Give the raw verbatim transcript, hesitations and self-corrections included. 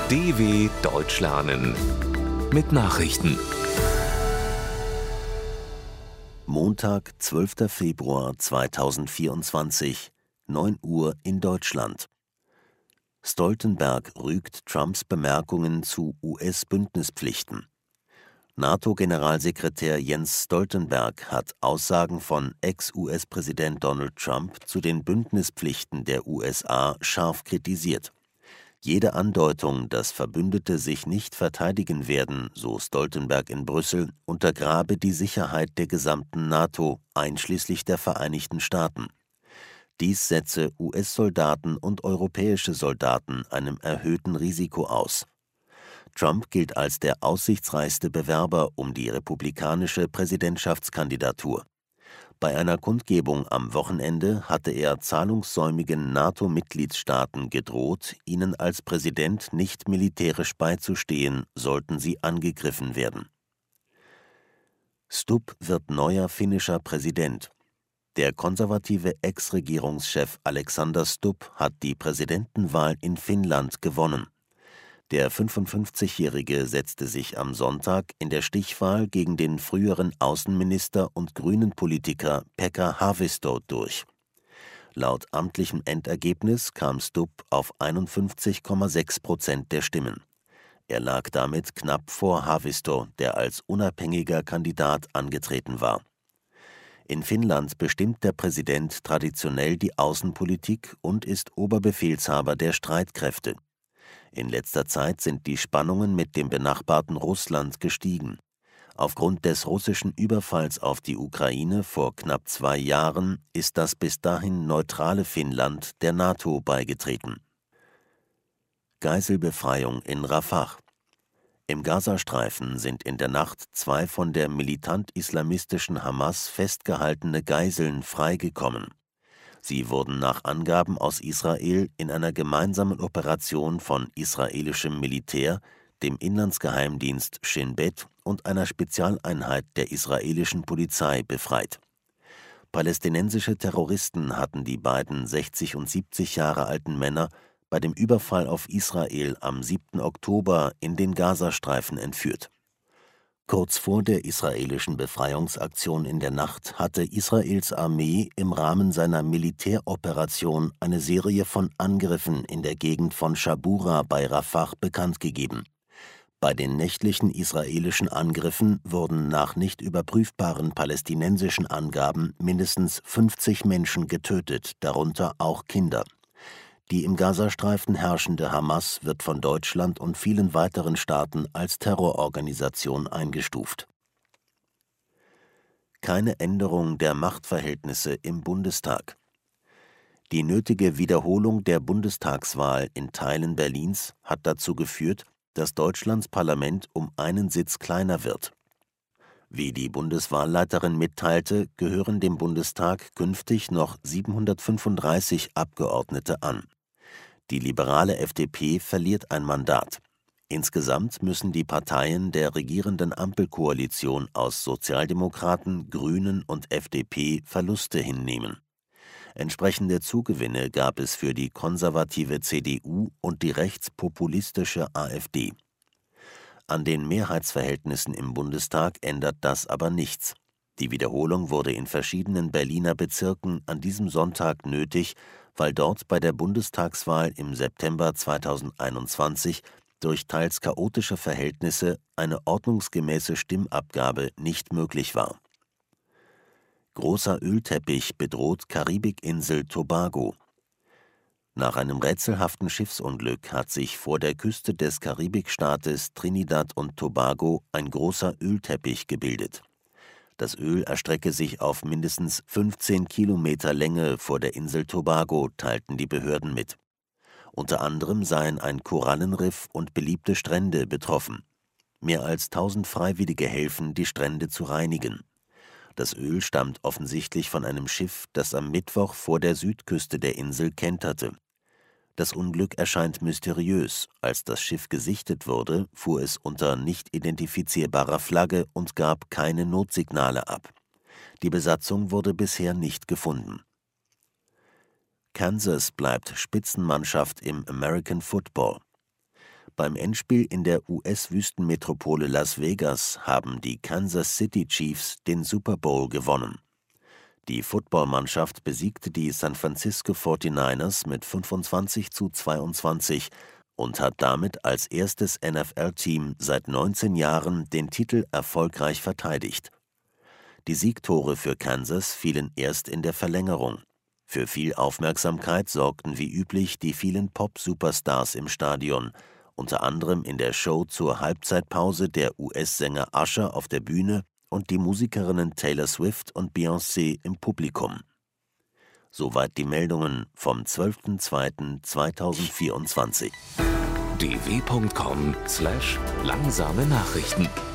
D W Deutsch lernen mit Nachrichten. Montag, zwölfter Februar zweitausendvierundzwanzig, neun Uhr in Deutschland. Stoltenberg rügt Trumps Bemerkungen zu U S-Bündnispflichten. NATO-Generalsekretär Jens Stoltenberg hat Aussagen von Ex-U S-Präsident Donald Trump zu den Bündnispflichten der U S A scharf kritisiert. Jede Andeutung, dass Verbündete sich nicht verteidigen werden, so Stoltenberg in Brüssel, untergrabe die Sicherheit der gesamten NATO, einschließlich der Vereinigten Staaten. Dies setze U S-Soldaten und europäische Soldaten einem erhöhten Risiko aus. Trump gilt als der aussichtsreichste Bewerber um die republikanische Präsidentschaftskandidatur. Bei einer Kundgebung am Wochenende hatte er zahlungssäumigen NATO-Mitgliedstaaten gedroht, ihnen als Präsident nicht militärisch beizustehen, sollten sie angegriffen werden. Stubb wird neuer finnischer Präsident. Der konservative Ex-Regierungschef Alexander Stubb hat die Präsidentenwahl in Finnland gewonnen. Der fünfundfünfzigjährige setzte sich am Sonntag in der Stichwahl gegen den früheren Außenminister und Grünen-Politiker Pekka Haavisto durch. Laut amtlichem Endergebnis kam Stubb auf einundfünfzig Komma sechs Prozent der Stimmen. Er lag damit knapp vor Haavisto, der als unabhängiger Kandidat angetreten war. In Finnland bestimmt der Präsident traditionell die Außenpolitik und ist Oberbefehlshaber der Streitkräfte. In letzter Zeit sind die Spannungen mit dem benachbarten Russland gestiegen. Aufgrund des russischen Überfalls auf die Ukraine vor knapp zwei Jahren ist das bis dahin neutrale Finnland der NATO beigetreten. Geiselbefreiung in Rafah. Im Gazastreifen sind in der Nacht zwei von der militant-islamistischen Hamas festgehaltene Geiseln freigekommen. Sie wurden nach Angaben aus Israel in einer gemeinsamen Operation von israelischem Militär, dem Inlandsgeheimdienst Shin Bet und einer Spezialeinheit der israelischen Polizei befreit. Palästinensische Terroristen hatten die beiden sechzig und siebzig Jahre alten Männer bei dem Überfall auf Israel am siebten Oktober in den Gazastreifen entführt. Kurz vor der israelischen Befreiungsaktion in der Nacht hatte Israels Armee im Rahmen seiner Militäroperation eine Serie von Angriffen in der Gegend von Schabura bei Rafah bekannt gegeben. Bei den nächtlichen israelischen Angriffen wurden nach nicht überprüfbaren palästinensischen Angaben mindestens fünfzig Menschen getötet, darunter auch Kinder. Die im Gazastreifen herrschende Hamas wird von Deutschland und vielen weiteren Staaten als Terrororganisation eingestuft. Keine Änderung der Machtverhältnisse im Bundestag. Die nötige Wiederholung der Bundestagswahl in Teilen Berlins hat dazu geführt, dass Deutschlands Parlament um einen Sitz kleiner wird. Wie die Bundeswahlleiterin mitteilte, gehören dem Bundestag künftig noch siebenhundertfünfunddreißig Abgeordnete an. Die liberale F D P verliert ein Mandat. Insgesamt müssen die Parteien der regierenden Ampelkoalition aus Sozialdemokraten, Grünen und F D P Verluste hinnehmen. Entsprechende Zugewinne gab es für die konservative C D U und die rechtspopulistische AfD. An den Mehrheitsverhältnissen im Bundestag ändert das aber nichts. Die Wiederholung wurde in verschiedenen Berliner Bezirken an diesem Sonntag nötig, weil dort bei der Bundestagswahl im September zweitausendeinundzwanzig durch teils chaotische Verhältnisse eine ordnungsgemäße Stimmabgabe nicht möglich war. Großer Ölteppich bedroht Karibikinsel Tobago. Nach einem rätselhaften Schiffsunglück hat sich vor der Küste des Karibikstaates Trinidad und Tobago ein großer Ölteppich gebildet. Das Öl erstrecke sich auf mindestens fünfzehn Kilometer Länge vor der Insel Tobago, teilten die Behörden mit. Unter anderem seien ein Korallenriff und beliebte Strände betroffen. Mehr als tausend Freiwillige helfen, die Strände zu reinigen. Das Öl stammt offensichtlich von einem Schiff, das am Mittwoch vor der Südküste der Insel kenterte. Das Unglück erscheint mysteriös. Als das Schiff gesichtet wurde, fuhr es unter nicht identifizierbarer Flagge und gab keine Notsignale ab. Die Besatzung wurde bisher nicht gefunden. Kansas bleibt Spitzenmannschaft im American Football. Beim Endspiel in der U S-Wüstenmetropole Las Vegas haben die Kansas City Chiefs den Super Bowl gewonnen. Die Footballmannschaft besiegte die San Francisco forty-niners mit fünfundzwanzig zu zweiundzwanzig und hat damit als erstes N F L-Team seit neunzehn Jahren den Titel erfolgreich verteidigt. Die Siegtore für Kansas fielen erst in der Verlängerung. Für viel Aufmerksamkeit sorgten wie üblich die vielen Pop-Superstars im Stadion, unter anderem in der Show zur Halbzeitpause der U S-Sänger Usher auf der Bühne und die Musikerinnen Taylor Swift und Beyoncé im Publikum. Soweit die Meldungen vom zwölften zweiten zweitausendvierundzwanzig. d w punkt com slash langsame Nachrichten